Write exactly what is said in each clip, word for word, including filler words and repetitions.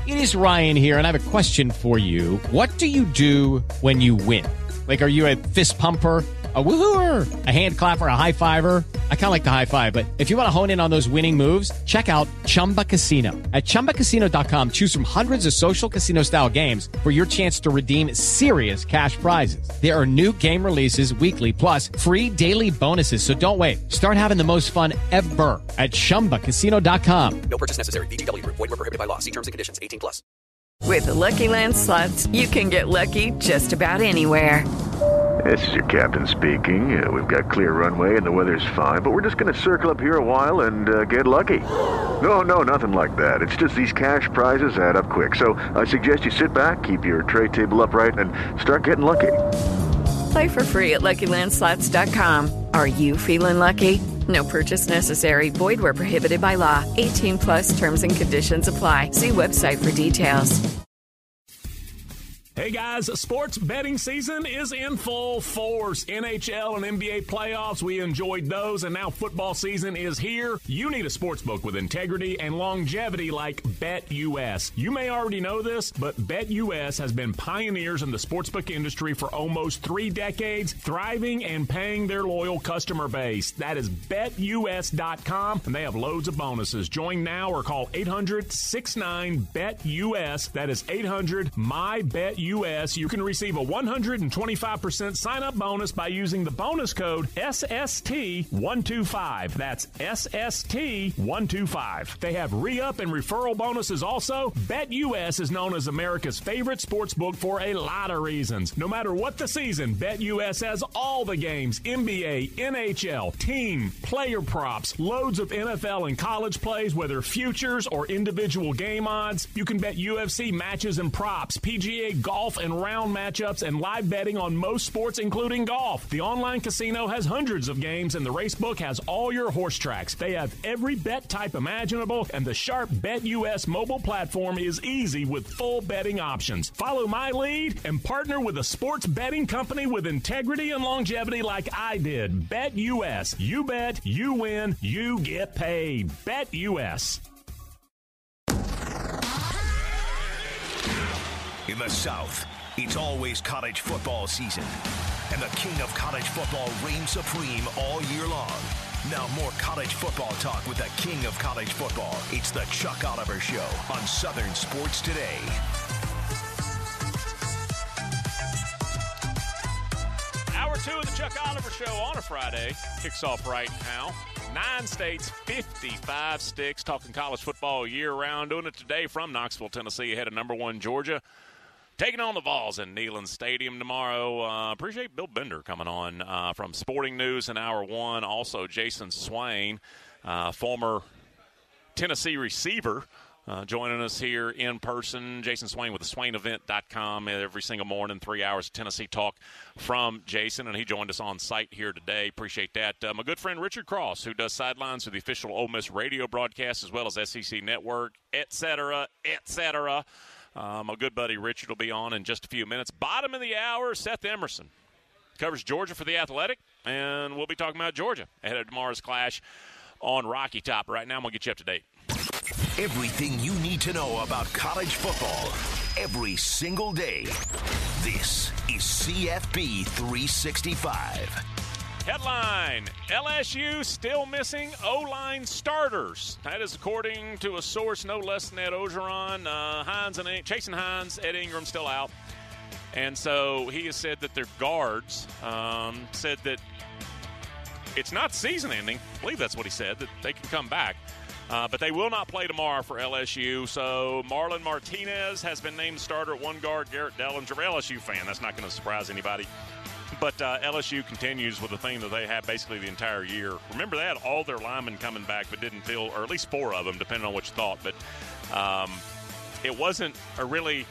It is Ryan here, and I have a question for you. What do you do when you win? Like, are you a fist pumper, a woo-hooer, a hand clapper, a high fiver? I kind of like the high five, but if you want to hone in on those winning moves, check out Chumba Casino. At chumba casino dot com, choose from hundreds of social casino-style games for your chance to redeem serious cash prizes. There are new game releases weekly, plus free daily bonuses. So don't wait. Start having the most fun ever at chumba casino dot com. No purchase necessary. V G W Group. Void where prohibited by law. See terms and conditions. eighteen plus. With the Lucky Land Slots, you can get lucky just about anywhere. This is your captain speaking. Uh, we've got clear runway and the weather's fine, but we're just going to circle up here a while and uh, get lucky. No, no, nothing like that. It's just these cash prizes add up quick. So I suggest you sit back, keep your tray table upright, and start getting lucky. Play for free at lucky land slots dot com. Are you feeling lucky? No purchase necessary. Void where prohibited by law. eighteen plus terms and conditions apply. See website for details. Hey guys, sports betting season is in full force. N H L and N B A playoffs, we enjoyed those, and now football season is here. You need a sportsbook with integrity and longevity like BetUS. You may already know this, but BetUS has been pioneers in the sportsbook industry for almost three decades, thriving and paying their loyal customer base. That is bet U S dot com, and they have loads of bonuses. Join now or call eight hundred, six nine, bet U S. That is eight hundred, M Y, B E T U S. You can receive a one hundred twenty-five percent sign-up bonus by using the bonus code S S T one two five. That's S S T one two five. They have re-up and referral bonuses also. BetUS is known as America's favorite sports book for a lot of reasons. No matter what the season, BetUS has all the games, N B A, N H L, team, player props, loads of N F L and college plays, whether futures or individual game odds. You can bet U F C matches and props, P G A golf, Golf and round matchups, and live betting on most sports, including golf. The online casino has hundreds of games, and the racebook has all your horse tracks. They have every bet type imaginable, and the sharp BetUS mobile platform is easy with full betting options. Follow my lead and partner with a sports betting company with integrity and longevity like I did. BetUS. You bet, you win, you get paid. BetUS. In the South, it's always college football season, and the king of college football reigns supreme all year long. Now more college football talk with the king of college football. It's the Chuck Oliver Show on Southern Sports Today. Hour two of the Chuck Oliver Show on a Friday kicks off right now. Nine states, fifty-five sticks, talking college football year-round. Doing it today from Knoxville, Tennessee, ahead of number one Georgia. Taking on the Vols in Neyland Stadium tomorrow. Uh, appreciate Bill Bender coming on uh, from Sporting News in hour one. Also, Jason Swain, uh, former Tennessee receiver, uh, joining us here in person. Jason Swain with the Swain Event dot com every single morning, three hours of Tennessee talk from Jason, and he joined us on site here today. Appreciate that. Uh, my good friend Richard Cross, who does sidelines for the official Ole Miss radio broadcast as well as S E C Network, et cetera, et cetera. Uh, my good buddy Richard will be on in just a few minutes. Bottom of the hour, Seth Emerson covers Georgia for The Athletic, and we'll be talking about Georgia ahead of tomorrow's clash on Rocky Top. Right now, I'm going to get you up to date. Everything you need to know about college football every single day. This is C F B three sixty-five. Headline, L S U still missing O-line starters. That is according to a source no less than Ed Ogeron. Uh, Hines and Chasen Hines, Ed Ingram still out. And so he has said that their guards um, said that it's not season ending. I believe that's what he said, that they can come back. Uh, but they will not play tomorrow for L S U. So Marlon Martinez has been named starter at one guard. Garrett Dellinger, L S U fan. That's not going to surprise anybody. But uh, L S U continues with the thing that they had basically the entire year. Remember, they had all their linemen coming back but didn't feel, or at least four of them, depending on what you thought. But um, it wasn't a really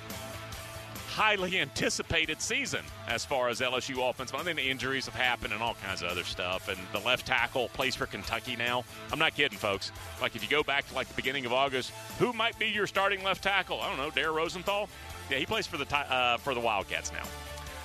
highly anticipated season as far as L S U offense. I think the injuries have happened and all kinds of other stuff. And the left tackle plays for Kentucky now. I'm not kidding, folks. Like, if you go back to, like, the beginning of August, who might be your starting left tackle? I don't know, Dare Rosenthal? Yeah, he plays for the uh, for the Wildcats now.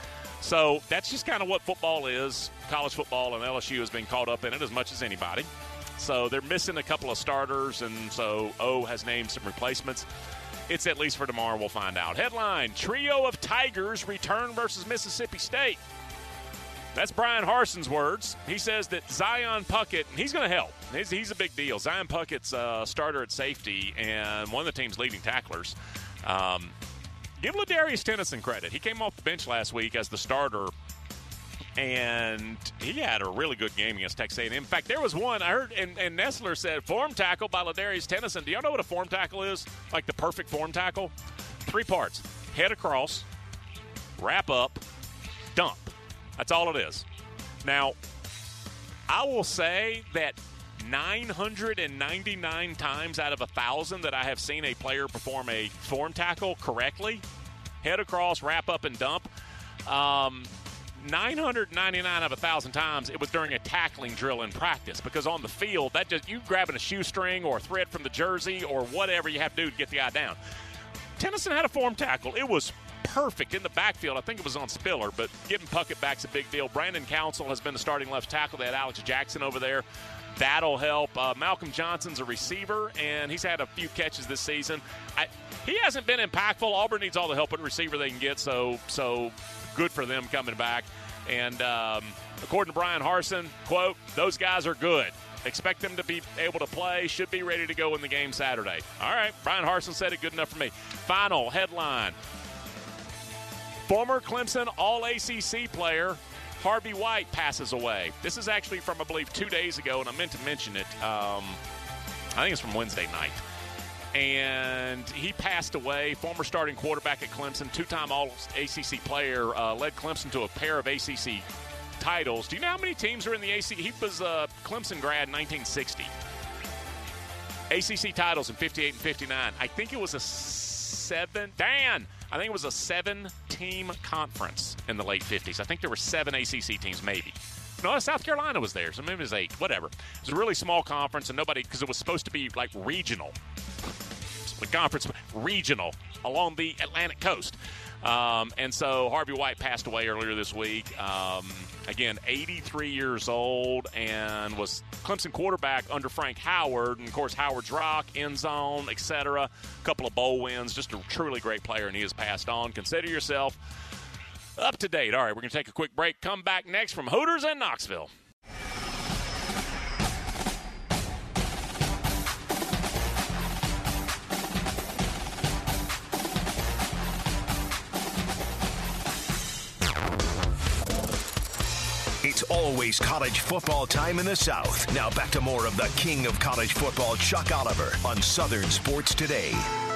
So that's just kind of what football is, college football, and L S U has been caught up in it as much as anybody. So they're missing a couple of starters, and so O has named some replacements. it's at least for tomorrow. We'll find out. Headline, trio of Tigers return versus Mississippi State. That's Brian Harson's words. He says that Zion Puckett, he's going to help. He's, he's a big deal. Zion Puckett's uh, starter at safety and one of the team's leading tacklers. Um, give Ladarius Tennyson credit. He came off the bench last week as the starter, and he had a really good game against Texas A and M. In fact, there was one I heard, and, and Nestler said, form tackle by Ladarius Tennyson. Do y'all know what a form tackle is? Like the perfect form tackle? Three parts. Head across, wrap up, dump. That's all it is. Now, I will say that nine hundred ninety-nine times out of one thousand that I have seen a player perform a form tackle correctly, head across, wrap up, and dump, um, nine hundred ninety-nine of one thousand times it was during a tackling drill in practice, because on the field, that just you grabbing a shoestring or a thread from the jersey or whatever you have to do to get the guy down. Tennyson had a form tackle. It was perfect in the backfield. I think it was on Spiller, but getting Puckett back's a big deal. Brandon Council has been the starting left tackle. They had Alex Jackson over there. That'll help. Uh, Malcolm Johnson's a receiver, and he's had a few catches this season. I, he hasn't been impactful. Auburn needs all the help at receiver they can get, so so good for them coming back. And um, according to Brian Harson, quote, those guys are good. Expect them to be able to play, should be ready to go in the game Saturday. All right, Brian Harson said it, good enough for me. Final headline. Former Clemson All-A C C player Harvey White passes away. This is actually from, I believe, two days ago, and I meant to mention it. Um, I think it's from Wednesday night. And he passed away, former starting quarterback at Clemson, two-time All-A C C player, uh, led Clemson to a pair of A C C titles. Do you know how many teams are in the A C C? He was a Clemson grad in nineteen sixty. A C C titles in fifty-eight and fifty-nine. I think it was a seven. Dan! I think it was a seven-team conference in the late fifties. I think there were seven A C C teams, maybe. No, South Carolina was there, so maybe it was eight, whatever. It was a really small conference, and nobody, because it was supposed to be, like, regional. The conference, regional, along the Atlantic coast. Um, and so Harvey White passed away earlier this week. Um, again, eighty-three years old, and was Clemson quarterback under Frank Howard. And, of course, Howard's rock, end zone, et cetera. A couple of bowl wins. Just a truly great player, and he has passed on. Consider yourself up to date. All right, we're going to take a quick break. Come back next from Hooters in Knoxville. It's always college football time in the South. Now back to more of the king of college football, Chuck Oliver, on Southern Sports Today.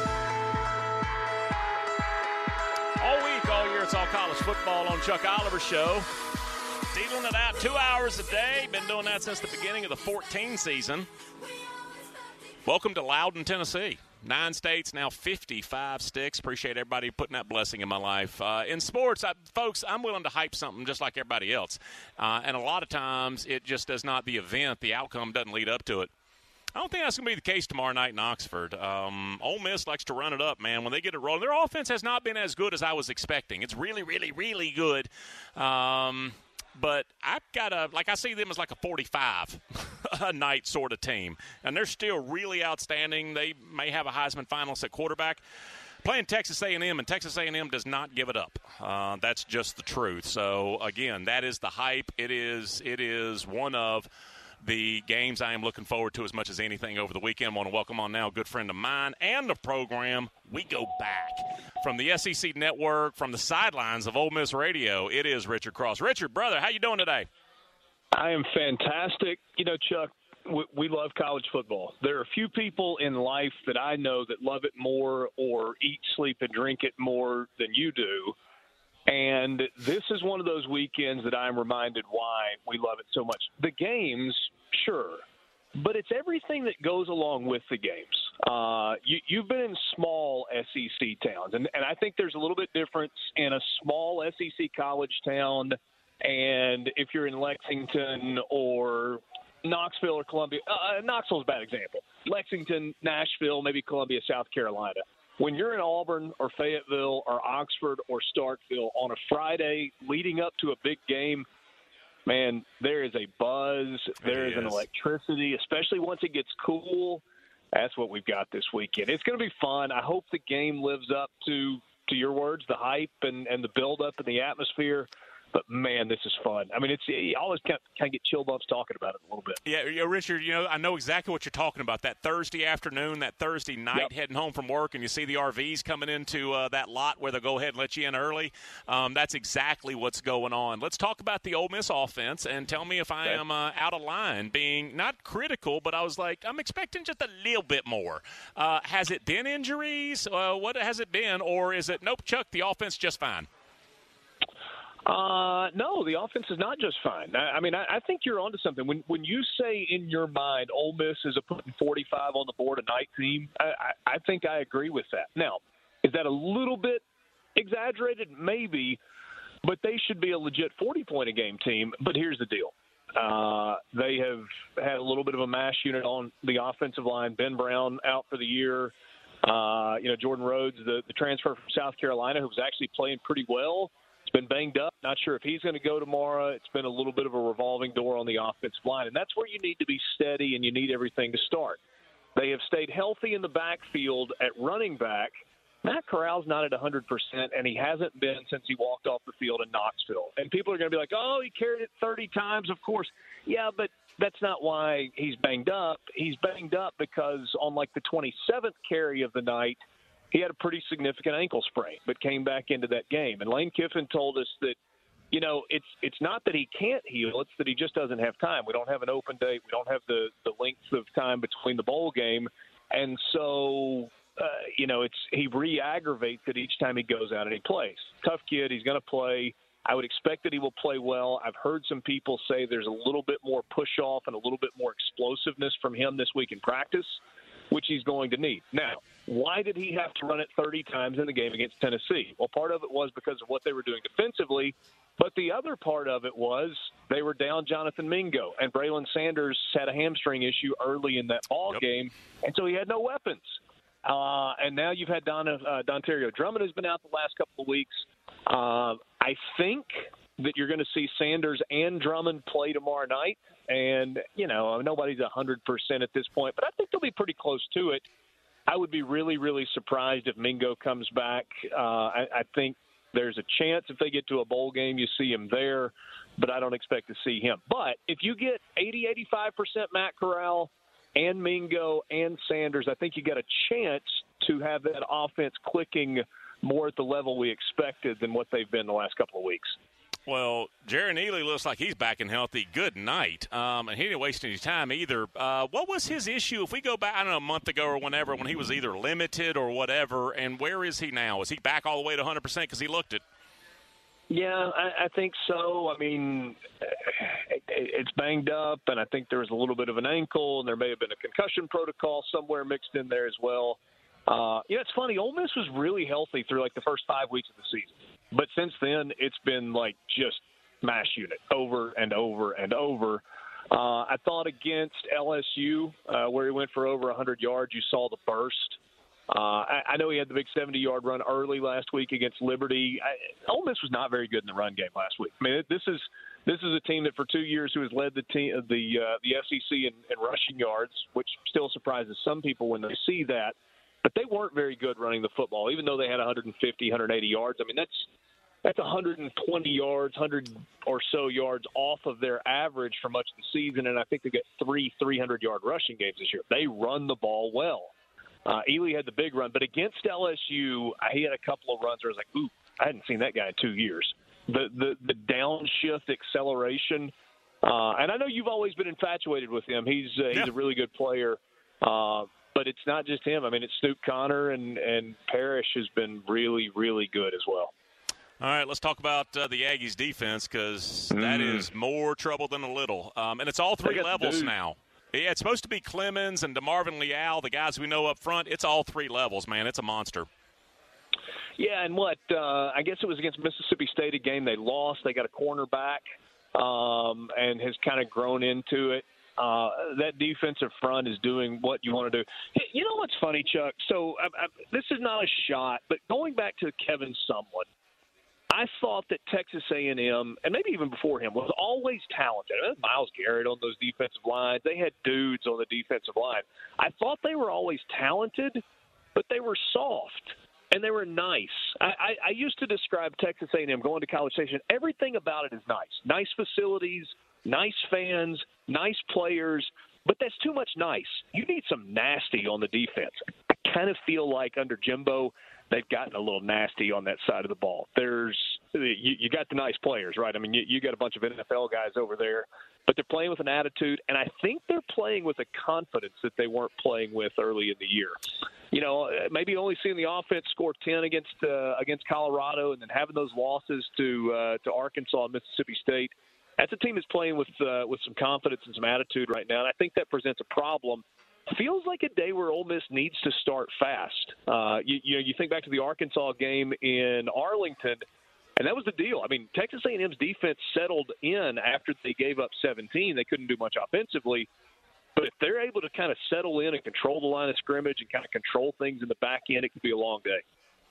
All week, all year, it's all college football on Chuck Oliver Show. Dealing it out two hours a day. Been doing that since the beginning of the fourteen season. Welcome to Loudon, Tennessee. Nine states, now fifty-five sticks. Appreciate everybody putting that blessing in my life. Uh, in sports, I, folks, I'm willing to hype something just like everybody else. Uh, and a lot of times it just does not, the event, the outcome doesn't lead up to it. I don't think that's going to be the case tomorrow night in Oxford. Um, Ole Miss likes to run it up, man. When they get it rolling, their offense has not been as good as I was expecting. It's really, really, really good. Um, but I've got a, like I see them as like a forty-five a night sort of team. And they're still really outstanding. They may have a Heisman finalist at quarterback. Playing Texas A and M, and Texas A and M does not give it up. Uh, that's just the truth. So, again, that is the hype. It is, it is one of the games I am looking forward to as much as anything over the weekend. I want to welcome on now a good friend of mine and the program. We go back from the S E C Network, from the sidelines of Ole Miss Radio. It is Richard Cross. Richard, brother, how you doing today? I am fantastic. You know, Chuck, we, we love college football. There are a few people in life that I know that love it more or eat, sleep, and drink it more than you do. And this is one of those weekends that I'm reminded why we love it so much. The games, sure, but it's everything that goes along with the games. Uh, you, you've been in small S E C towns, and, and I think there's a little bit difference in a small S E C college town and if you're in Lexington or Knoxville or Columbia. Uh, Knoxville's a bad example. Lexington, Nashville, maybe Columbia, South Carolina. When you're in Auburn or Fayetteville or Oxford or Starkville on a Friday leading up to a big game, man, there is a buzz. There is an electricity, especially once it gets cool. That's what we've got this weekend. It's going to be fun. I hope the game lives up to, to your words, the hype and, and the build-up and the atmosphere. But, man, this is fun. I mean, it's you always kind of, kind of get chill bumps talking about it a little bit. Yeah, yeah, Richard, you know, I know exactly what you're talking about. That Thursday afternoon, that Thursday night, yep. heading home from work, and you see the R Vs coming into uh, that lot where they'll go ahead and let you in early. Um, that's exactly what's going on. Let's talk about the Ole Miss offense, and tell me if I okay. am uh, out of line, being not critical, but I was like, I'm expecting just a little bit more. Uh, has it been injuries? Uh, what has it been? Or is it, nope, Chuck, the offense just fine? Uh, no, the offense is not just fine. I, I mean, I, I think you're onto something. When when you say in your mind Ole Miss is a putting forty-five on the board a night team, I, I, I think I agree with that. Now, is that a little bit exaggerated? Maybe, but they should be a legit forty-point-a-game team. But here's the deal. Uh, they have had a little bit of a mash unit on the offensive line. Ben Brown out for the year. Uh, you know, Jordan Rhodes, the, the transfer from South Carolina, who was actually playing pretty well, been banged up. Not sure if he's going to go tomorrow. It's been a little bit of a revolving door on the offensive line, and that's where you need to be steady and you need everything to start. They have stayed healthy in the backfield at running back. Matt Corral's not at one hundred percent, and he hasn't been since he walked off the field in Knoxville. And people are going to be like, oh, he carried it thirty times, of course. Yeah, but that's not why he's banged up. He's banged up because on, like, the twenty-seventh carry of the night, he had a pretty significant ankle sprain, but came back into that game. And Lane Kiffin told us that, you know, it's it's not that he can't heal, it's that he just doesn't have time. We don't have an open date. We don't have the, the length of time between the bowl game. And so, uh, you know, it's he re-aggravates it each time he goes out and he plays. Tough kid. He's going to play. I would expect that he will play well. I've heard some people say there's a little bit more push-off and a little bit more explosiveness from him this week in practice, which he's going to need. Now, why did he have to run it thirty times in the game against Tennessee? Well, part of it was because of what they were doing defensively, but the other part of it was they were down Jonathan Mingo, and Braylon Sanders had a hamstring issue early in that ball yep. game, and so he had no weapons. Uh, and now you've had Don, uh, Dontario Drummond who's been out the last couple of weeks. Uh, I think that you're going to see Sanders and Drummond play tomorrow night. And, you know, nobody's one hundred percent at this point, but I think they'll be pretty close to it. I would be really, really surprised if Mingo comes back. Uh, I, I think there's a chance if they get to a bowl game, you see him there, but I don't expect to see him. But if you get eighty, eighty-five percent Matt Corral and Mingo and Sanders, I think you got a chance to have that offense clicking more at the level we expected than what they've been the last couple of weeks. Well, Jerry Neely looks like he's back and healthy. Good night. Um, and he didn't waste any time either. Uh, what was his issue? If we go back, I don't know, a month ago or whenever, when he was either limited or whatever, and where is he now? Is he back all the way to one hundred percent because he looked it? Yeah, I, I think so. I mean, it, it's banged up, and I think there was a little bit of an ankle, and there may have been a concussion protocol somewhere mixed in there as well. Uh, you know, it's funny. Ole Miss was really healthy through, like, the first five weeks of the season. But since then, it's been like just mash unit over and over and over. Uh, I thought against L S U, uh, where he went for over one hundred yards, you saw the burst. Uh, I, I know he had the big seventy-yard run early last week against Liberty. I, Ole Miss was not very good in the run game last week. I mean, this is this is a team that for two years who has led the team, the uh, the S E C in, in rushing yards, which still surprises some people when they see that. But they weren't very good running the football, even though they had one fifty, one eighty yards. I mean, that's that's one hundred twenty yards, one hundred or so yards off of their average for much of the season, and I think they get three three hundred-yard rushing games this year. They run the ball well. Uh, Ely had the big run, but against L S U, he had a couple of runs where I was like, ooh, I hadn't seen that guy in two years. The the, the downshift acceleration, uh, and I know you've always been infatuated with him. He's uh, he's yeah. a really good player. Uh, But it's not just him. I mean, it's Snoop Connor, and, and Parrish has been really, really good as well. All right, let's talk about uh, the Aggies' defense because mm. that is more trouble than a little. Um, and it's all three levels now. Yeah, it's supposed to be Clemens and DeMarvin Leal, the guys we know up front. It's all three levels, man. It's a monster. Yeah, and what, uh, I guess it was against Mississippi State, a game they lost. They got a cornerback um, and has kind of grown into it. Uh, that defensive front is doing what you want to do. You know what's funny, Chuck? So I, I, this is not a shot, but going back to Kevin Sumlin, I thought that Texas A and M, and maybe even before him, was always talented. I mean, Myles Garrett on those defensive lines. They had dudes on the defensive line. I thought they were always talented, but they were soft, and they were nice. I, I, I used to describe Texas A and M going to College Station. Everything about it is nice. Nice facilities, nice fans, nice players, but that's too much nice. You need some nasty on the defense. I kind of feel like under Jimbo, they've gotten a little nasty on that side of the ball. There's you, you got the nice players, right? I mean, you, you got a bunch of N F L guys over there, but they're playing with an attitude, and I think they're playing with a confidence that they weren't playing with early in the year. You know, maybe only seeing the offense score ten against uh, against Colorado, and then having those losses to uh, to Arkansas and Mississippi State. That's a team that's playing with uh, with some confidence and some attitude right now, and I think that presents a problem. Feels like a day where Ole Miss needs to start fast. Uh, you, you know, you think back to the Arkansas game in Arlington, and that was the deal. I mean, Texas A and M's defense settled in after they gave up seventeen. They couldn't do much offensively, but if they're able to kind of settle in and control the line of scrimmage and kind of control things in the back end, it could be a long day.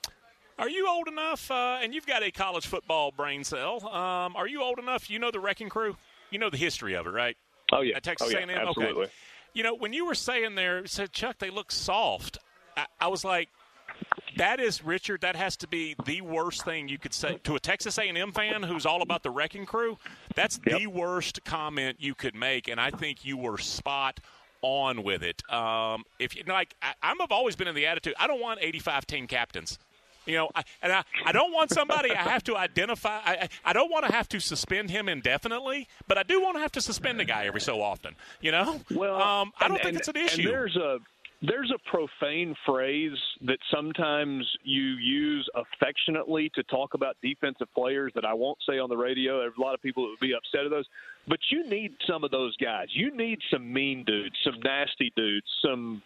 Are you old enough, uh, and you've got a college football brain cell, um, are you old enough, you know the Wrecking Crew? You know the history of it, right? Oh, yeah. At Texas oh, yeah. A and M? Absolutely. Okay. You know, when you were saying there, said Chuck, they look soft, I, I was like, that is, Richard, that has to be the worst thing you could say to a Texas A and M fan who's all about the Wrecking Crew. That's yep. the worst comment you could make, and I think you were spot on with it. Um, if you like, I, I've always been in the attitude, I don't want eighty-five team captains. You know, I, and I, I don't want somebody I have to identify. I, I don't want to have to suspend him indefinitely, but I do want to have to suspend a guy every so often. You know, well, um, I don't and, think it's an issue. And there's a there's a profane phrase that sometimes you use affectionately to talk about defensive players that I won't say on the radio. There's a lot of people that would be upset at those, but you need some of those guys. You need some mean dudes, some nasty dudes, some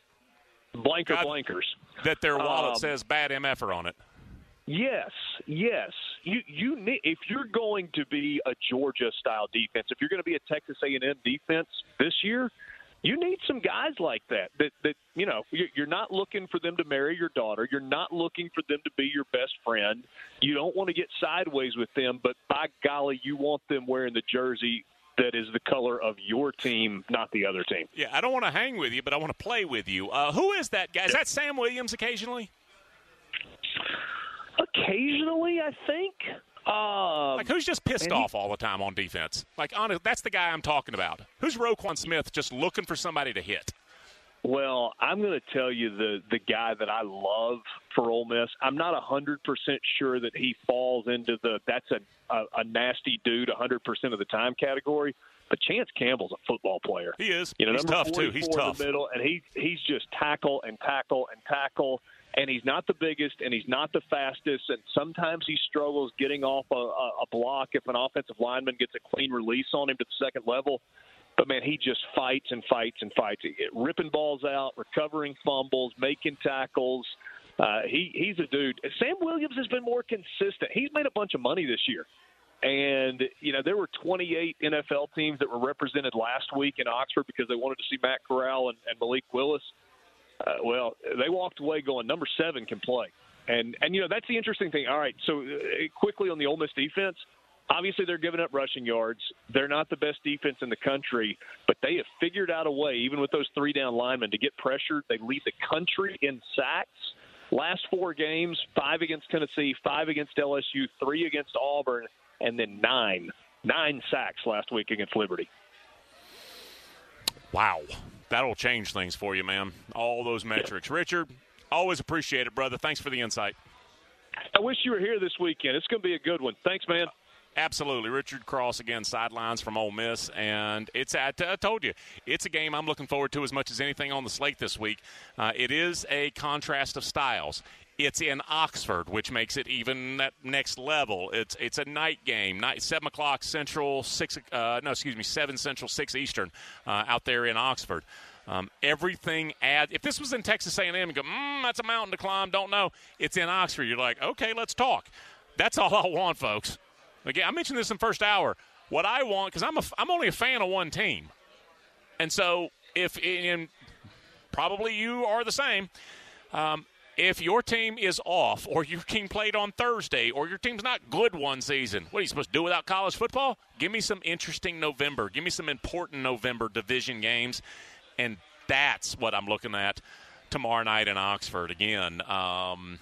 blanker God, blankers. That their wallet um, says bad M F-er on it. Yes, yes. You you need, if you're going to be a Georgia-style defense, if you're going to be a Texas A and M defense this year, you need some guys like that. That that you know, you're not looking for them to marry your daughter. You're not looking for them to be your best friend. You don't want to get sideways with them, but by golly, you want them wearing the jersey that is the color of your team, not the other team. Yeah, I don't want to hang with you, but I want to play with you. Uh, who is that guy? Is that Sam Williams occasionally? Occasionally, I think. Um, like, who's just pissed off he, all the time on defense? Like, honest, that's the guy I'm talking about. Who's Roquan Smith just looking for somebody to hit? Well, I'm going to tell you the, the guy that I love for Ole Miss. I'm not one hundred percent sure that he falls into the that's a, a, a nasty dude one hundred percent of the time category, but Chance Campbell's a football player. He is. You know, he's tough, too. He's tough. In the middle, and he, he's just tackle and tackle and tackle, and he's not the biggest and he's not the fastest, and sometimes he struggles getting off a, a, a block if an offensive lineman gets a clean release on him to the second level. But, man, he just fights and fights and fights. Ripping balls out, recovering fumbles, making tackles. Uh, he he's a dude. Sam Williams has been more consistent. He's made a bunch of money this year. And, you know, there were twenty-eight N F L teams that were represented last week in Oxford because they wanted to see Matt Corral and, and Malik Willis. Uh, well, they walked away going, number seven can play. And, and you know, that's the interesting thing. All right, so uh, quickly on the Ole Miss defense, obviously they're giving up rushing yards. They're not the best defense in the country, but they have figured out a way, even with those three-down linemen, to get pressured. They lead the country in sacks. Last four games, five against Tennessee, five against L S U, three against Auburn, and then nine. Nine sacks last week against Liberty. Wow. That'll change things for you, man. All those metrics. Yeah. Richard, always appreciate it, brother. Thanks for the insight. I wish you were here this weekend. It's going to be a good one. Thanks, man. Absolutely. Richard Cross, again, sidelines from Ole Miss. And it's I, t- I told you, it's a game I'm looking forward to as much as anything on the slate this week. Uh, it is a contrast of styles. It's in Oxford, which makes it even that next level. It's it's a night game, night seven o'clock Central, six uh, no excuse me seven Central, six Eastern, uh, out there in Oxford. Um, everything add. If this was in Texas A and M, you go, mm, that's a mountain to climb. Don't know. It's in Oxford. You're like, okay, let's talk. That's all I want, folks. Again, I mentioned this in the first hour. What I want, because I'm a, I'm only a fan of one team, and so if and probably you are the same. Um, if your team is off or your team played on Thursday or your team's not good one season, what are you supposed to do without college football? Give me some interesting November. Give me some important November division games, and that's what I'm looking at tomorrow night in Oxford. Again, um,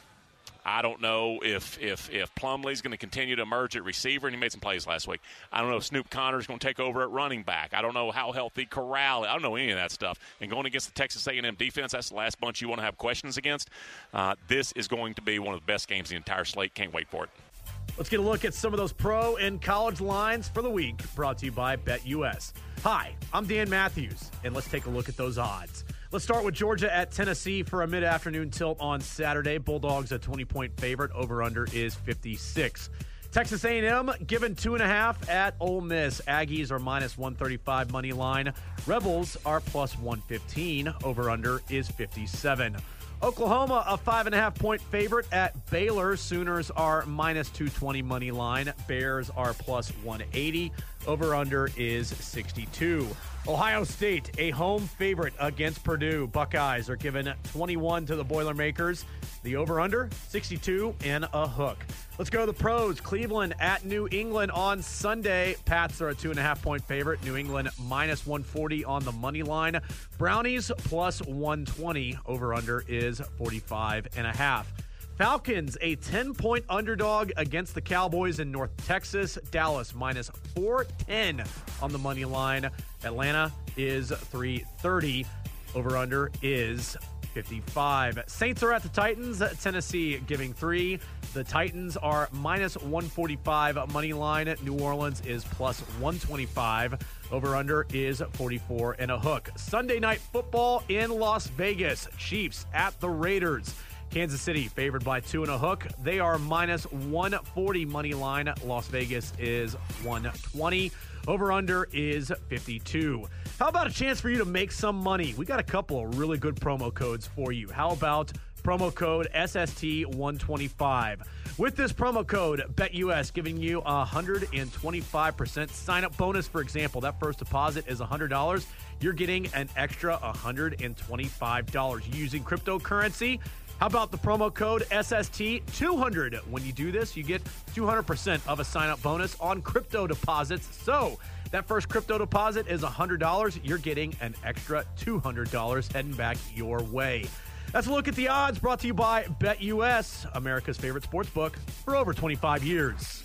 I don't know if if if Plumlee's going to continue to emerge at receiver, and he made some plays last week. I don't know if Snoop Connor's going to take over at running back. I don't know how healthy Corral is. I don't know any of that stuff. And going against the Texas A and M defense, that's the last bunch you want to have questions against. Uh, this is going to be one of the best games in the entire slate. Can't wait for it. Let's get a look at some of those pro and college lines for the week, brought to you by BetUS. Hi, I'm Dan Matthews, and let's take a look at those odds. Let's start with Georgia at Tennessee for a mid-afternoon tilt on Saturday. Bulldogs a twenty-point favorite. Over-under is fifty-six. Texas A and M given two and a half at Ole Miss. Aggies are minus one thirty-five money line. Rebels are plus one fifteen. Over-under is fifty-seven. Oklahoma, a five and a half point favorite at Baylor. Sooners are minus two twenty money line. Bears are plus one eighty. Over under is sixty-two. Ohio State, a home favorite against Purdue. Buckeyes are given twenty-one to the Boilermakers. The over under sixty-two and a hook. Let's go to the pros. Cleveland at New England on Sunday. Pats are a two and a half point favorite. New England minus one forty on the money line. Brownies plus one twenty. Over under is forty-five and a half. Falcons, a ten-point underdog against the Cowboys in North Texas. Dallas minus four ten on the money line. Atlanta is three thirty. Over-under is fifty-five. Saints are at the Titans. Tennessee giving three. The Titans are minus one forty-five money line. New Orleans is plus one twenty-five. Over-under is forty-four and a hook. Sunday night football in Las Vegas. Chiefs at the Raiders. Kansas City favored by two and a hook. They are minus one forty money line. Las Vegas is one twenty. Over-under is fifty-two. How about a chance for you to make some money? We got a couple of really good promo codes for you. How about promo code S S T one twenty-five? With this promo code, BetUS giving you a one hundred twenty-five percent sign-up bonus. For example, that first deposit is one hundred dollars. You're getting an extra one hundred twenty-five dollars using cryptocurrency. How about the promo code S S T two hundred? When you do this, you get two hundred percent of a sign-up bonus on crypto deposits. So that first crypto deposit is one hundred dollars. You're getting an extra two hundred dollars heading back your way. That's a look at the odds, brought to you by BetUS, America's favorite sports book for over twenty-five years.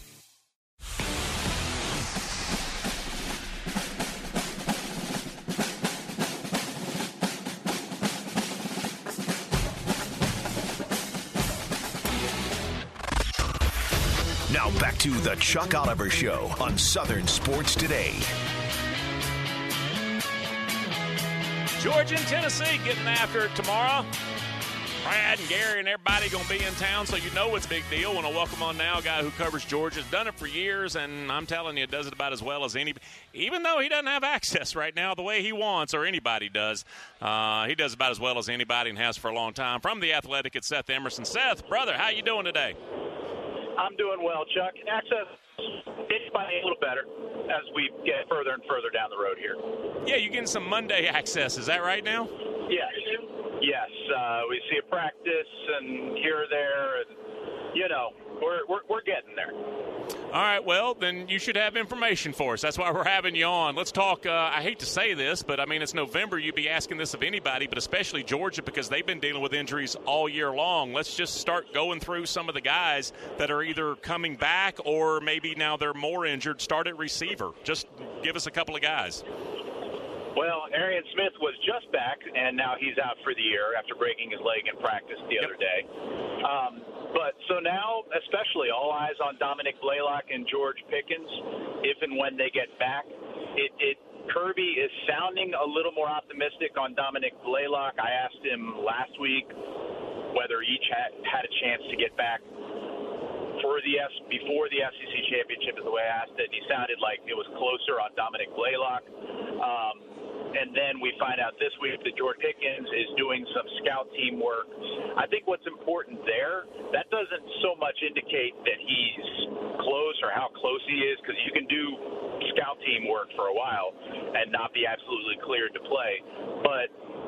Now back to the Chuck Oliver Show on Southern Sports Today. Georgia and Tennessee getting after it tomorrow. Brad and Gary and everybody going to be in town, so you know it's a big deal. Want to welcome on now a guy who covers Georgia. Has done it for years, and I'm telling you, does it about as well as any. Even though he doesn't have access right now the way he wants, or anybody does, uh, he does about as well as anybody and has for a long time. From The Athletic, it's Seth Emerson. Seth, brother, how you doing today? I'm doing well, Chuck. Access is a little better as we get further and further down the road here. Yeah, you're getting some Monday access. Is that right now? Yes. Yes. Uh, we see a practice and here or there, and, you know, we're, we're, we're getting there. All right, well, then you should have information for us. That's why we're having you on. Let's talk. Uh, I hate to say this, but, I mean, it's November. You'd be asking this of anybody, but especially Georgia, because they've been dealing with injuries all year long. Let's just start going through some of the guys that are either coming back or maybe now they're more injured. Start at receiver. Just give us a couple of guys. Well, Arian Smith was just back, and now he's out for the year after breaking his leg in practice the yep. other day. Um, but so now, especially, all eyes on Dominic Blaylock and George Pickens, if and when they get back. It, it Kirby is sounding a little more optimistic on Dominic Blaylock. I asked him last week whether each had, had a chance to get back for the S before the S E C championship is the way I asked it. He sounded like it was closer on Dominic Blaylock. Um, And then we find out this week that George Pickens is doing some scout team work. I think what's important there, that doesn't so much indicate that he's close or how close he is, because you can do scout team work for a while and not be absolutely cleared to play. But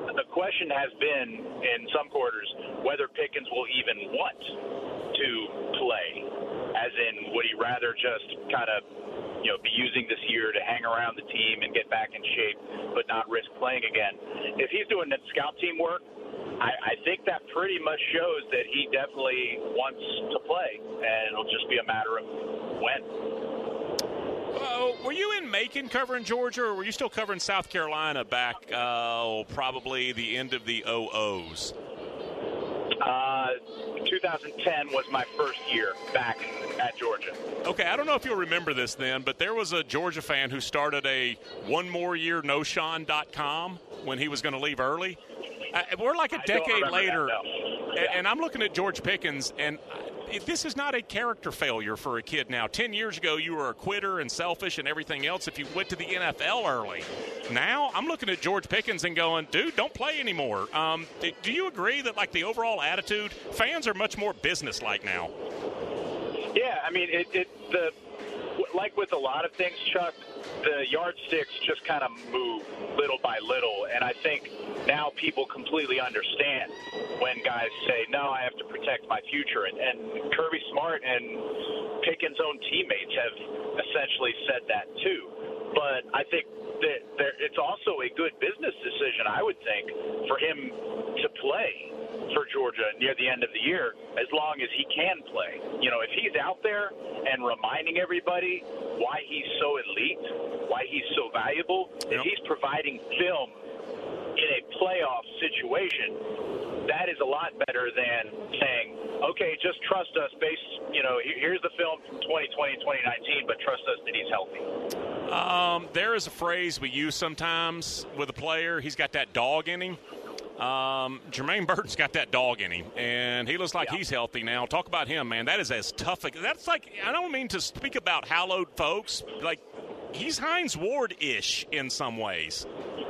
the question has been in some quarters whether Pickens will even want to play, as in would he rather just kind of, you know, be using this year to hang around the team and get back in shape but not risk playing again. If he's doing that scout team work, I, I think that pretty much shows that he definitely wants to play, and it'll just be a matter of when. Uh, were you in Macon covering Georgia, or were you still covering South Carolina back uh, probably the end of the oh ohs? Uh, twenty ten was my first year back at Georgia. Okay, I don't know if you'll remember this then, but there was a Georgia fan who started a one more year no sean dot com when he was going to leave early. Uh, we're like a I decade later, that, no. and, and I'm looking at George Pickens, and I, this is not a character failure for a kid now. Ten years ago, you were a quitter and selfish and everything else if you went to the N F L early. Now, I'm looking at George Pickens and going, dude, don't play anymore. Um, do you agree that, like, the overall attitude, fans are much more business-like now? Yeah, I mean, it, it the like with a lot of things, Chuck, the yardsticks just kind of move little by little, and I think now people completely understand when guys say, no, I have to protect my future, and, and Kirby Smart and Pickens' own teammates have essentially said that too. But I think that there, it's also a good business decision, I would think, for him to play for Georgia near the end of the year, as long as he can play. You know, if he's out there and reminding everybody why he's so elite, why he's so valuable, if he's providing film in a playoff situation, that is a lot better than saying, okay, just trust us based, you know, here's the film from twenty twenty, twenty nineteen, but trust us that he's healthy. Um, there is a phrase we use sometimes with a player. He's got that dog in him. Um, Jermaine Burton's got that dog in him, and he looks like yeah. he's healthy now. Talk about him, man. That is as tough. A, that's like, I don't mean to speak about hallowed folks. Like, he's Hines Ward-ish in some ways.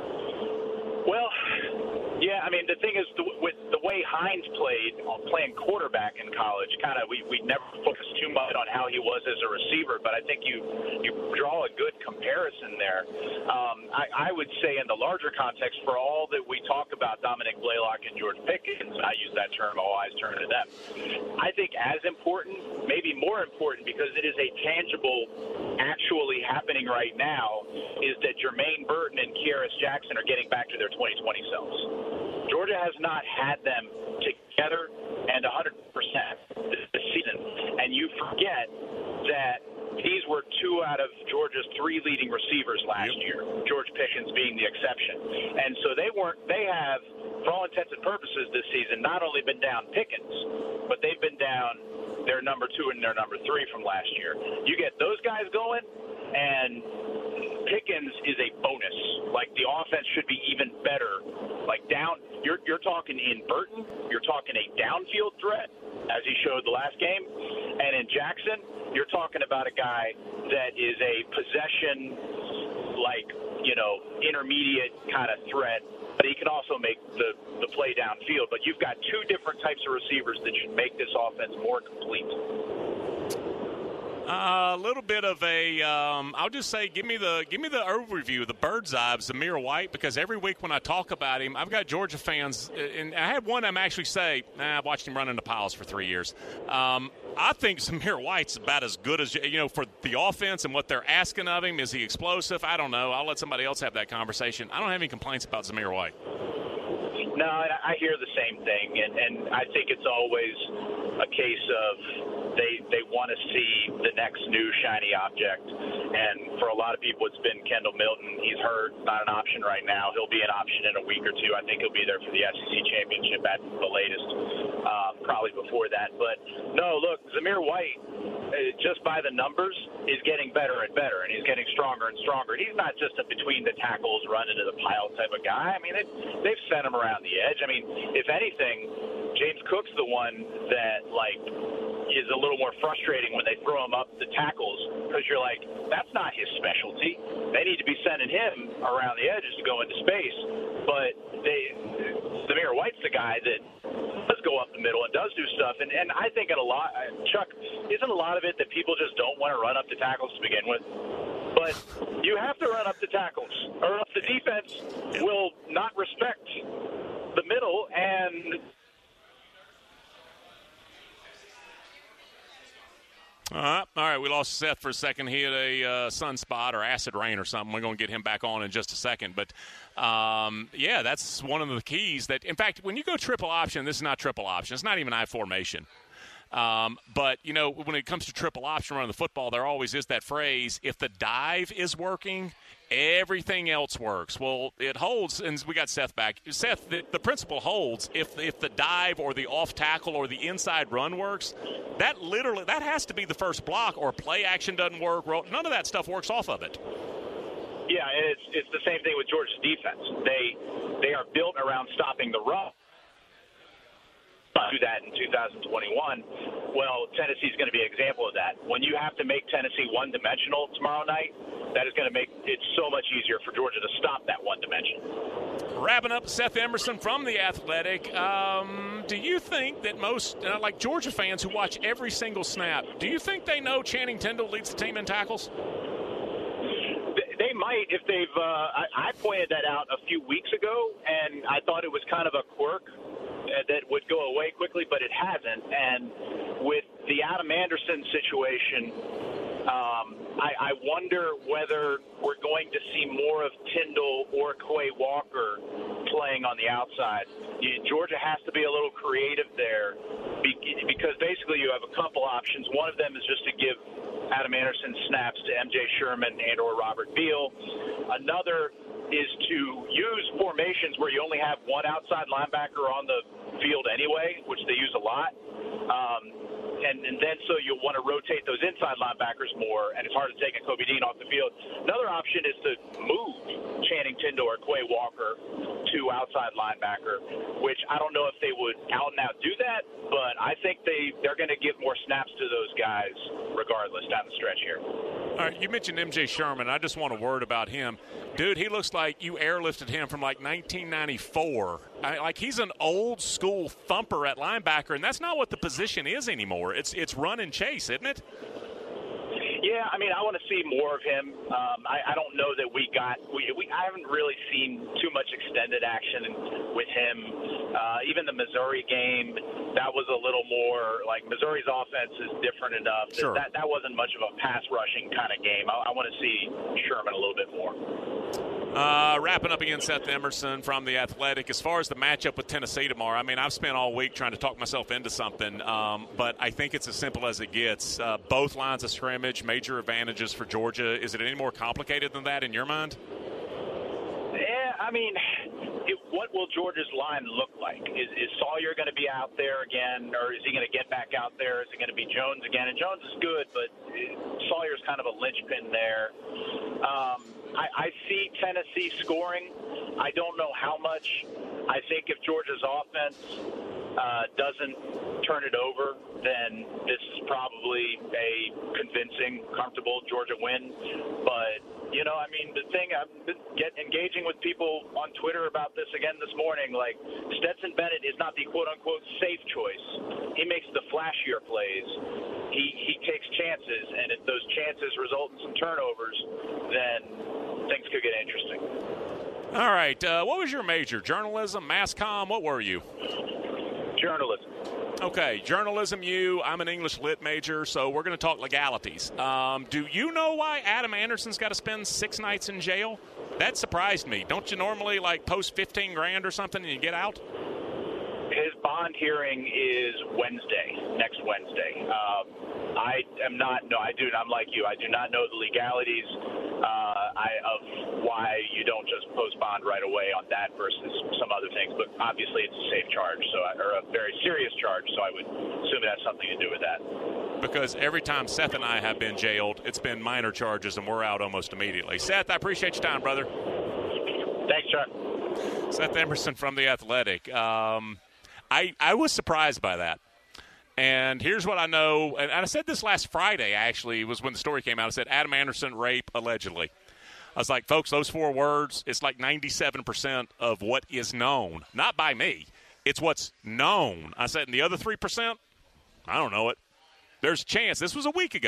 Well, yeah, I mean, the thing is, the, with the way Hines played, playing quarterback in college, kind of, we, we never focused too much on how he was as a receiver, but I think you, you draw a good comparison there. Um, I, I would say in the larger context, for all that we talk about Dominic Blaylock and George Pickens, I use that term, all eyes turn to them. I think as important, maybe more important, because it is a tangible, actually happening right now, is that Jermaine Burton and Kearis Jackson are getting back to their twenty twenty selves. Georgia has not had them together and one hundred percent this season. And you forget that these were two out of Georgia's three leading receivers last yep. year, George Pickens being the exception. And so they weren't, they have, for all intents and purposes this season, not only been down Pickens, but they've been down their number two and their number three from last year. You get those guys going, and Pickens is a bonus. Like, the offense should be even better. Like, down, you're you're talking in Burton, you're talking a downfield threat, as he showed the last game, and in Jackson, you're talking about a guy that is a possession, like, you know, intermediate kind of threat, but he can also make the, the play downfield. But you've got two different types of receivers that should make this offense more complete. A uh, little bit of a, um, I'll just say, give me the give me the overview, the bird's eye of Zamir White, because every week when I talk about him, I've got Georgia fans, and I had one of them actually say, nah, I've watched him run into piles for three years. Um, I think Zamir White's about as good as, you know, for the offense and what they're asking of him. Is he explosive? I don't know. I'll let somebody else have that conversation. I don't have any complaints about Zamir White. No, I hear the same thing, and, and I think it's always a case of they they want to see the next new shiny object. And for a lot of people, it's been Kendall Milton. He's hurt, not an option right now. He'll be an option in a week or two. I think he'll be there for the S E C championship at the latest, uh, probably before that. But no, look, Zamir White, uh, just by the numbers, is getting better and better, and he's getting stronger and stronger. He's not just a between the tackles, run into the pile type of guy. I mean, it, they've sent him around the edge. I mean, if anything, James Cook's the one that, like, is a little more frustrating when they throw him up the tackles, because you're like, that's not his specialty. They need to be sending him around the edges to go into space. But they, Zamir White's the guy that does go up the middle and does do stuff. And, and I think in a lot, Chuck, isn't a lot of it that people just don't want to run up the tackles to begin with? But you have to run up the tackles, or else the defense will not respect the middle. And Uh, all right, we lost Seth for a second. He had a uh, sunspot or acid rain or something. We're going to get him back on in just a second. But, um, yeah, that's one of the keys. That, in fact, when you go triple option, this is not triple option. It's not even I formation. Um, but, you know, when it comes to triple option running the football, there always is that phrase, if the dive is working, everything else works. Well, it holds, and we got Seth back. Seth, the, the principle holds if if the dive or the off tackle or the inside run works, that literally that has to be the first block, or play action doesn't work. None of that stuff works off of it. Yeah, it's it's the same thing with Georgia's defense. They they are built around stopping the run. Do that in two thousand twenty-one. Well, Tennessee's going to be an example of that. When you have to make Tennessee one-dimensional tomorrow night, that is going to make it so much easier for Georgia to stop that one dimension. Wrapping up, Seth Emerson from The Athletic. Um, do you think that most, uh, like Georgia fans who watch every single snap, do you think they know Channing Tindall leads the team in tackles? They might if they've uh, – I, I pointed that out a few weeks ago, and I thought it was kind of a quirk that would go away quickly, but it hasn't. And with the Adam Anderson situation, um, I, I wonder whether we're going to see more of Tindall or Quay Walker playing on the outside. Georgia has to be a little creative there because basically you have a couple options. One of them is just to give Adam Anderson snaps to M J Sherman and or Robert Beal. Another is to use formations where you only have one outside linebacker on the field anyway, which they use a lot. Um, and, and then so you'll want to rotate those inside linebackers more, and it's hard to take a Kobe Dean off the field. Another option is to move Channing Tindall or Quay Walker to outside linebacker, which I don't know if they would out and out do that, but I think they, they're going to give more snaps to those guys regardless down the stretch here. All right, you mentioned M J Sherman. I just want a word about him. Dude, he looks like you airlifted him from like nineteen ninety-four. I, like he's an old school thumper at linebacker, and that's not what the position is anymore. It's it's run and chase, isn't it? Yeah, I mean, I want to see more of him. Um, I, I don't know that we got we, – we, I haven't really seen too much extended action with him. Uh, even the Missouri game, that was a little more – like Missouri's offense is different enough. Sure. That, that wasn't much of a pass-rushing kind of game. I, I want to see Sherman a little bit more. Uh, wrapping up again, Seth Emerson from The Athletic. As far as the matchup with Tennessee tomorrow, I mean, I've spent all week trying to talk myself into something, um, but I think it's as simple as it gets. Uh, both lines of scrimmage, major advantages for Georgia. Is it any more complicated than that in your mind? Yeah, I mean, it, what will Georgia's line look like? Is, is Sawyer going to be out there again, or is he going to get back out there? Is it going to be Jones again? And Jones is good, but Sawyer's kind of a linchpin there. Um, I, I see Tennessee scoring. I don't know how much. I think if Georgia's offense uh, doesn't turn it over, then this is probably a convincing, comfortable Georgia win. But, you know, I mean, the thing, I've been get, engaging with people on Twitter about this again this morning, like Stetson Bennett is not the quote-unquote safe choice. He makes the flashier plays. He, he takes chances, and if those chances result in some turnovers, then things could get interesting. All right. Uh, what was your major? Journalism, mass comm? What were you? Journalism. Okay, journalism, you. I'm an English lit major, so we're going to talk legalities. Um, do you know why Adam Anderson's got to spend six nights in jail? That surprised me. Don't you normally, like, post fifteen grand or something and you get out? His bond hearing is Wednesday, next Wednesday. Um, I am not, no, I do, I'm like you, I do not know the legalities uh, I, of why you don't just post bond right away on that versus some other things, but obviously it's a safe charge, so or a very serious charge, so I would assume it has something to do with that. Because every time Seth and I have been jailed, it's been minor charges, and we're out almost immediately. Seth, I appreciate your time, brother. Thanks, Chuck. Seth Emerson from The Athletic. Um, I, I was surprised by that. And here's what I know. And I said this last Friday, actually, was when the story came out. I said, Adam Anderson, rape, allegedly. I was like, folks, those four words, it's like ninety-seven percent of what is known. Not by me. It's what's known. I said, and the other three percent, I don't know it. There's a chance. This was a week ago.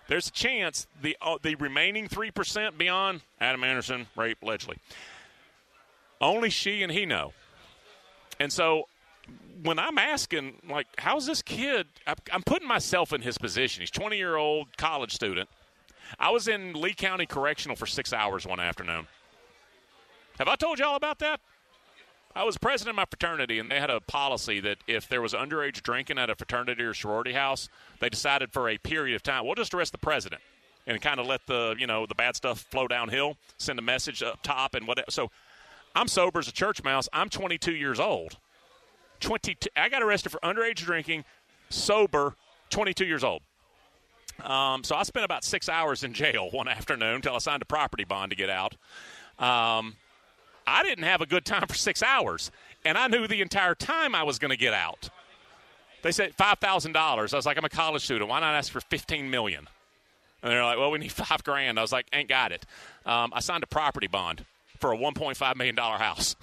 there's a chance the uh, the remaining three percent beyond Adam Anderson, rape, allegedly, only she and he know. And so when I'm asking, like, how's this kid, I'm putting myself in his position. He's a twenty-year-old college student. I was in Lee County Correctional for six hours one afternoon. Have I told you all about that? I was president of my fraternity, and they had a policy that if there was underage drinking at a fraternity or sorority house, they decided for a period of time, we'll just arrest the president and kind of let the, you know, the bad stuff flow downhill, send a message up top and whatever. So I'm sober as a church mouse. I'm twenty-two years old. twenty-two I got arrested for underage drinking, sober, twenty-two years old. Um, so I spent about six hours in jail one afternoon until I signed a property bond to get out. Um, I didn't have a good time for six hours, and I knew the entire time I was going to get out. They said five thousand dollars. I was like, I'm a college student. Why not ask for fifteen million dollars? And they're like, well, we need five grand. I was like, ain't got it. Um, I signed a property bond for a one point five million dollars house.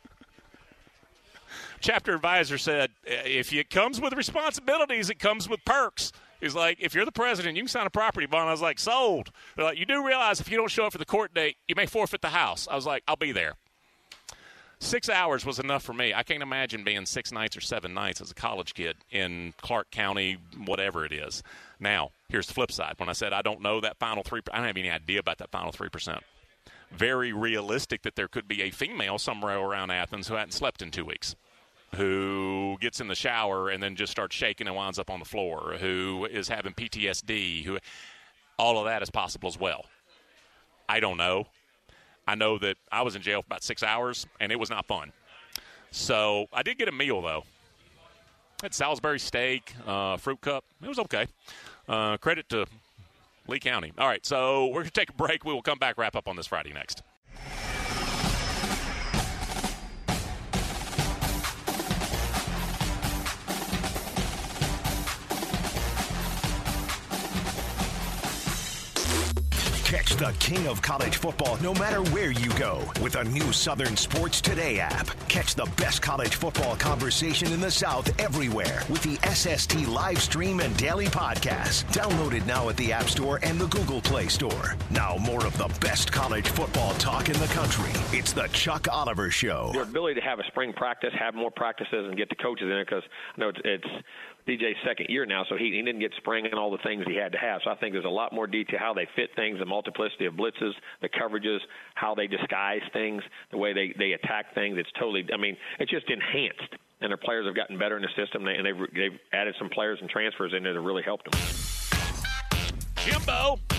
Chapter advisor said, if it comes with responsibilities, it comes with perks. He's like, if you're the president, you can sign a property bond. I was like, sold. They're like, you do realize if you don't show up for the court date, you may forfeit the house. I was like, I'll be there. Six hours was enough for me. I can't imagine being six nights or seven nights as a college kid in Clark County, whatever it is. Now, here's the flip side. When I said I don't know that final three, I don't have any idea about that final three percent. Very realistic that there could be a female somewhere around Athens who hadn't slept in two weeks, who gets in the shower and then just starts shaking and winds up on the floor, who is having P T S D, who all of that is possible as well. I don't know. I know that I was in jail for about six hours, and it was not fun. So I did get a meal, though. I had Salisbury steak, uh, fruit cup. It was okay. Uh, credit to Lee County. All right, so we're going to take a break. We will come back, wrap up on this Friday next. Catch the king of college football no matter where you go with a new Southern Sports Today app. Catch the best college football conversation in the South everywhere with the S S T live stream and daily podcast. Download it now at the App Store and the Google Play Store. Now more of the best college football talk in the country. It's the Chuck Oliver Show. Your ability to have a spring practice, have more practices, and get the coaches in it, because I know it's, it's D J's second year now, so he, he didn't get spring and all the things he had to have. So I think there's a lot more detail how they fit things, the multiplicity of blitzes, the coverages, how they disguise things, the way they, they attack things. It's totally, I mean, it's just enhanced. And their players have gotten better in the system, and they've, they've added some players and transfers in there that really helped them. Jimbo.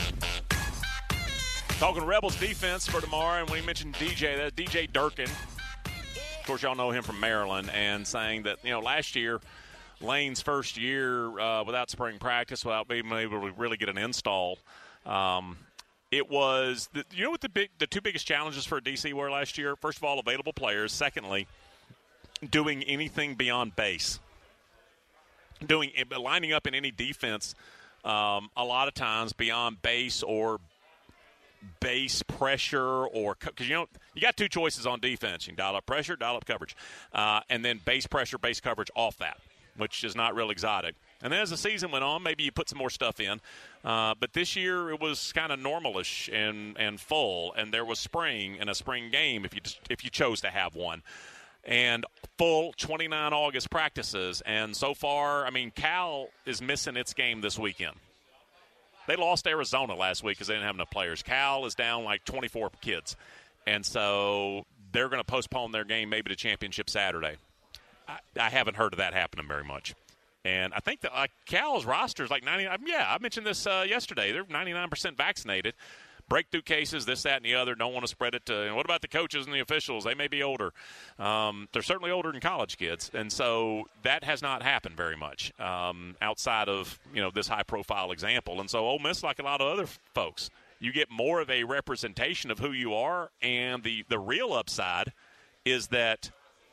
Talking Rebels defense for tomorrow, and when he mentioned D J, that's D J Durkin. Of course, y'all know him from Maryland, and saying that, you know, last year, Lane's first year uh, without spring practice, without being able to really get an install, um, it was the, you know what the big the two biggest challenges for D C were last year? First of all, available players. Secondly, doing anything beyond base, doing lining up in any defense. Um, a lot of times beyond base or base pressure, or because you know you got two choices on defense: you can dial up pressure, dial up coverage, uh, and then base pressure, base coverage off that, which is not real exotic. And then as the season went on, maybe you put some more stuff in. Uh, but this year it was kind of normalish and, and full, and there was spring and a spring game if you if you chose to have one. And full twenty-nine August practices. And so far, I mean, Cal is missing its game this weekend. They lost Arizona last week because they didn't have enough players. Cal is down like twenty-four kids. And so they're going to postpone their game maybe to championship Saturday. I, I haven't heard of that happening very much. And I think that uh, Cal's roster is like ninety. Yeah, I mentioned this uh, yesterday. They're ninety-nine percent vaccinated. Breakthrough cases, this, that, and the other. Don't want to spread it to. And what about the coaches and the officials? They may be older. Um, they're certainly older than college kids, and so that has not happened very much um, outside of you know this high-profile example. And so Ole Miss, like a lot of other folks, you get more of a representation of who you are, and the the real upside is that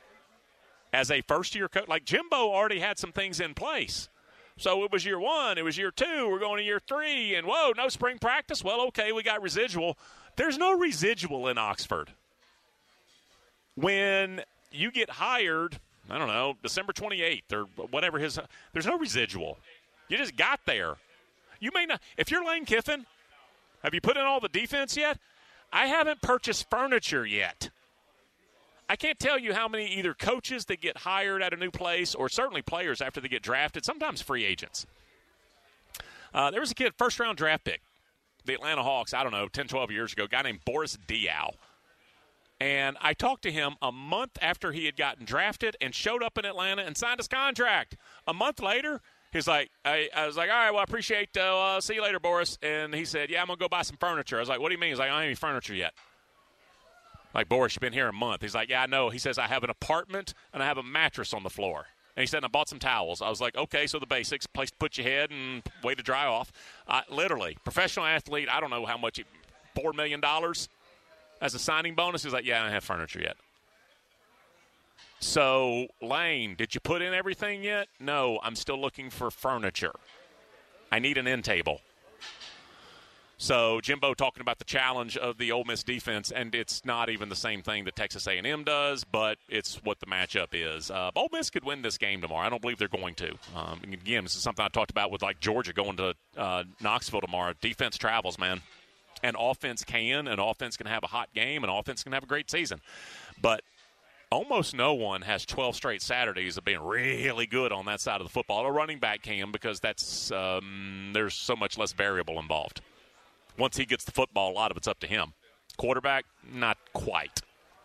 as a first-year coach, like Jimbo already had some things in place. So it was year one, it was year two, we're going to year three, and whoa, no spring practice? Well, okay, we got residual. There's no residual in Oxford. When you get hired, I don't know, December twenty-eighth or whatever his – there's no residual. You just got there. You may not. If you're Lane Kiffin, have you put in all the defense yet? I haven't purchased furniture yet. I can't tell you how many either coaches that get hired at a new place or certainly players after they get drafted, sometimes free agents. Uh, there was a kid, first-round draft pick, the Atlanta Hawks, I don't know, ten, twelve years ago, a guy named Boris Diaw. And I talked to him a month after he had gotten drafted and showed up in Atlanta and signed his contract. A month later, he's like, I, I was like, all right, well, I appreciate uh, uh, see you later, Boris. And he said, yeah, I'm going to go buy some furniture. I was like, what do you mean? He's like, I don't have any furniture yet. Like, Boris, you've been here a month. He's like, yeah, I know. He says, I have an apartment and I have a mattress on the floor. And he said, I bought some towels. I was like, okay, so the basics, place to put your head and way to dry off. Uh, literally, professional athlete, I don't know how much, four million dollars as a signing bonus. He's like, yeah, I don't have furniture yet. So, Lane, did you put in everything yet? No, I'm still looking for furniture. I need an end table. So, Jimbo talking about the challenge of the Ole Miss defense, and it's not even the same thing that Texas A and M does, but it's what the matchup is. Uh, Ole Miss could win this game tomorrow. I don't believe they're going to. Um, again, this is something I talked about with, like, Georgia going to uh, Knoxville tomorrow. Defense travels, man. And offense can, and offense can have a hot game, and offense can have a great season. But almost no one has twelve straight Saturdays of being really good on that side of the football. A running back can, because that's um, there's so much less variable involved. Once he gets the football, a lot of it's up to him. Quarterback, not quite.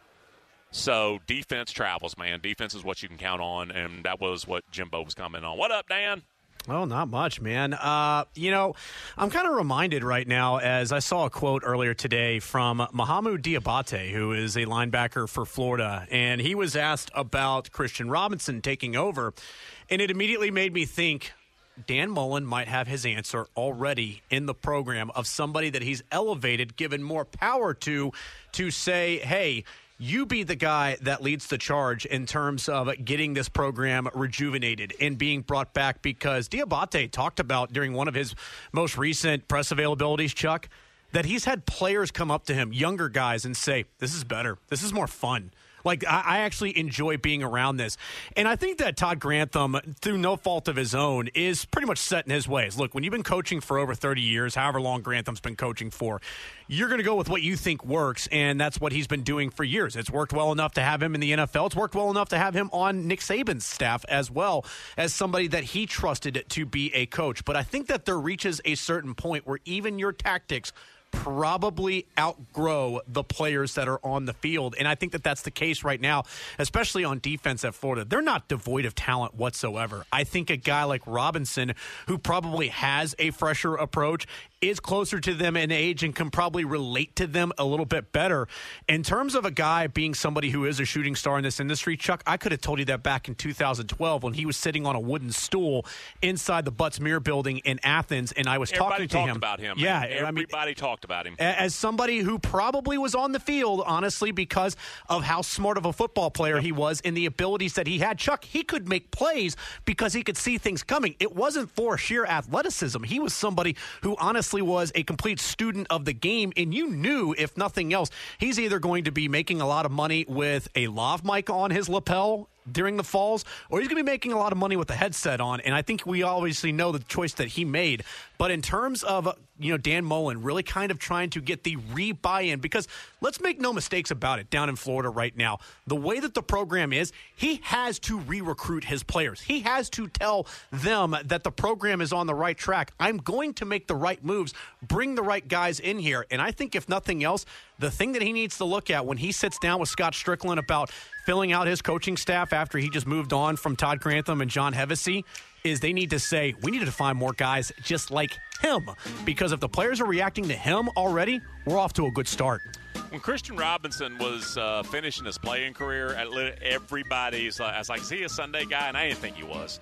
So defense travels, man. Defense is what you can count on, and that was what Jimbo was commenting on. What up, Dan? Well, not much, man. Uh, you know, I'm kind of reminded right now as I saw a quote earlier today from Mohamoud Diabate, who is a linebacker for Florida, and he was asked about Christian Robinson taking over, and it immediately made me think Dan Mullen might have his answer already in the program of somebody that he's elevated, given more power to, to say, hey, you be the guy that leads the charge in terms of getting this program rejuvenated and being brought back, because Diabate talked about during one of his most recent press availabilities, Chuck, that he's had players come up to him, younger guys, and say, this is better. This is more fun. Like, I, I actually enjoy being around this. And I think that Todd Grantham, through no fault of his own, is pretty much set in his ways. Look, when you've been coaching for over thirty years, however long Grantham's been coaching for, you're going to go with what you think works, and that's what he's been doing for years. It's worked well enough to have him in the N F L. It's worked well enough to have him on Nick Saban's staff as well, as somebody that he trusted to be a coach. But I think that there reaches a certain point where even your tactics probably outgrow the players that are on the field. And I think that that's the case right now, especially on defense at Florida. They're not devoid of talent whatsoever. I think a guy like Robinson, who probably has a fresher approach, is closer to them in age and can probably relate to them a little bit better. In terms of a guy being somebody who is a shooting star in this industry, Chuck, I could have told you that back in two thousand twelve when he was sitting on a wooden stool inside the Butts Mirror building in Athens, and I was Everybody talking to talked him. about him. Yeah, man. Everybody I mean, talked about him. As somebody who probably was on the field, honestly, because of how smart of a football player he was and the abilities that he had. Chuck, he could make plays because he could see things coming. It wasn't for sheer athleticism. He was somebody who honestly was a complete student of the game, and you knew, if nothing else, he's either going to be making a lot of money with a lav mic on his lapel during the falls, or he's going to be making a lot of money with the headset on. And I think we obviously know the choice that he made. But in terms of, you know, Dan Mullen really kind of trying to get the re-buy-in, because let's make no mistakes about it down in Florida right now, the way that the program is, he has to re-recruit his players. He has to tell them that the program is on the right track. I'm going to make the right moves, bring the right guys in here. And I think if nothing else, the thing that he needs to look at when he sits down with Scott Strickland about filling out his coaching staff after he just moved on from Todd Grantham and John Hevesy is they need to say, we need to find more guys just like him. Because if the players are reacting to him already, we're off to a good start. When Christian Robinson was uh, finishing his playing career, everybody's like, I was like, is he a Sunday guy? And I didn't think he was.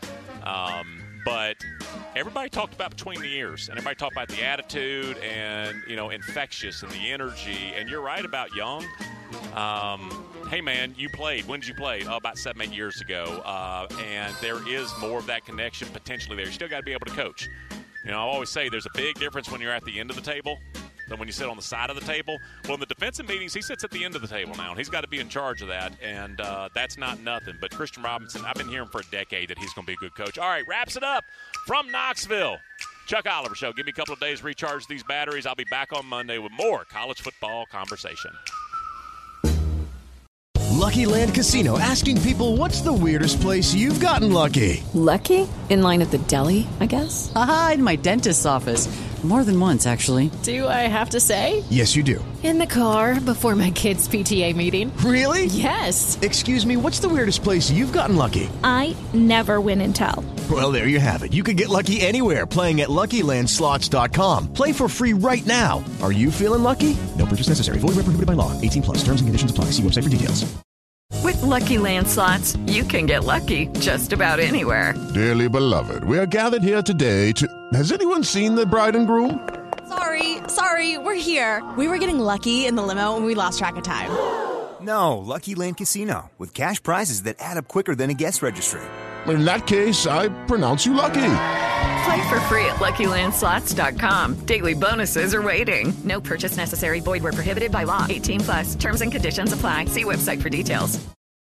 Um, but everybody talked about between the ears, and everybody talked about the attitude and, you know, infectious and the energy. And you're right about Young. Um, hey, man, you played. When did you play? Oh, about seven, eight years ago. Uh, and there is more of that connection potentially there. You still got to be able to coach. You know, I always say there's a big difference when you're at the end of the table than when you sit on the side of the table. Well, in the defensive meetings, he sits at the end of the table now, and he's got to be in charge of that, and uh, that's not nothing. But Christian Robinson, I've been hearing for a decade that he's going to be a good coach. All right, wraps it up from Knoxville. Chuck Oliver Show. Give me a couple of days to recharge these batteries. I'll be back on Monday with more college football conversation. Lucky Land Casino, asking people, what's the weirdest place you've gotten lucky? Lucky? In line at the deli, I guess? Aha, in my dentist's office. More than once, actually. Do I have to say? Yes, you do. In the car before my kids' P T A meeting. Really? Yes. Excuse me, what's the weirdest place you've gotten lucky? I never win and tell. Well, there you have it. You can get lucky anywhere, playing at Lucky Land Slots dot com. Play for free right now. Are you feeling lucky? No purchase necessary. Void where prohibited by law. eighteen plus. Terms and conditions apply. See website for details. With Lucky Land Slots, you can get lucky just about anywhere. Dearly beloved, we are gathered here today to... Has anyone seen the bride and groom? Sorry, sorry, we're here. We were getting lucky in the limo and we lost track of time. No, Lucky Land Casino, with cash prizes that add up quicker than a guest registry. In that case, I pronounce you lucky. Play for free at Lucky Land Slots dot com. Daily bonuses are waiting. No purchase necessary. Void where prohibited by law. eighteen plus. Terms and conditions apply. See website for details.